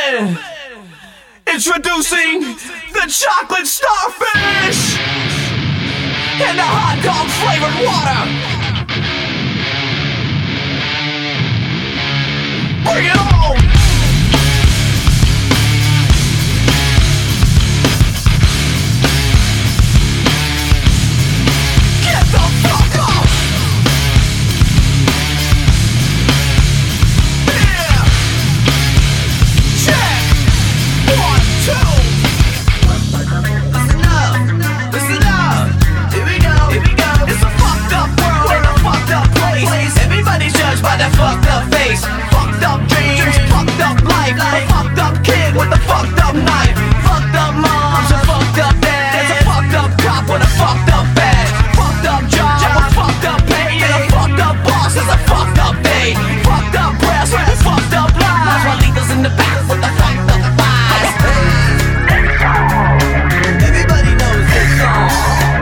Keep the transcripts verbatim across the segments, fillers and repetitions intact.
man. Introducing the chocolate starfish and the hot dog flavored water. Bring it on! By that fucked up face, fucked up dreams, fucked up life, a fucked up kid with a fucked up knife, fucked up moms, a fucked up dad, there's a fucked up cop with a fucked up badge, fucked up job, a fucked up pay, and a fucked up boss is a fucked up day, fucked up press with a fucked up lies, while leaders in the back with the fucked up thighs. Everybody knows this song.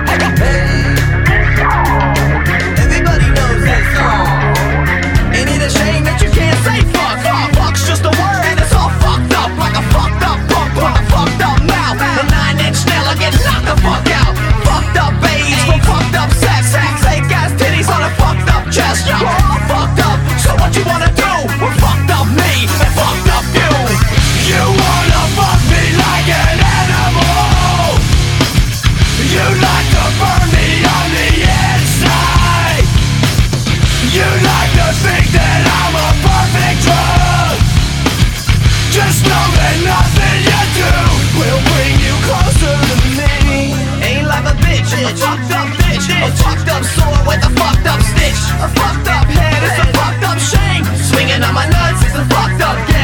Everybody knows this song. Ain't it a shame that you can't say fuck? Fuck, fuck's just a word and it's all fucked up. Like a fucked up punk with a fucked up mouth. The nine inch nail will get knocked the fuck out. Fucked up babes from fucked up sex. Fake ass titties on a fucked up chest. Y'all all fucked up, so what you wanna do? Well, fucked up me and fucked up you. You wanna fuck me like an animal. You like to burn me on the inside. You like to think that I'm a perfect drug. Just know that nothing you do will bring you closer to me. Ain't like a bitch, a fucked up bitch, a fucked up sword with a fucked up stitch, a fucked up head, it's a fucked up shame. Swinging on my nuts, it's a fucked up game.